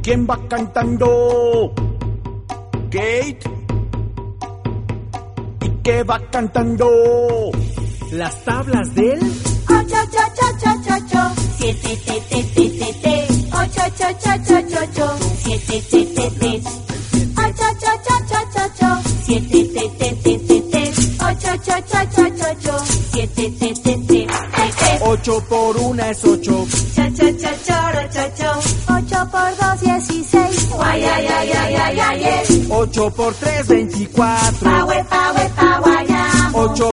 ¿Quién va cantando? Kate. ¿Y qué va cantando? Las tablas del 8, 7, 8, 7, 7, 8 por 1 es 8. 8 por 2, 16. 8 por 3, 24. 8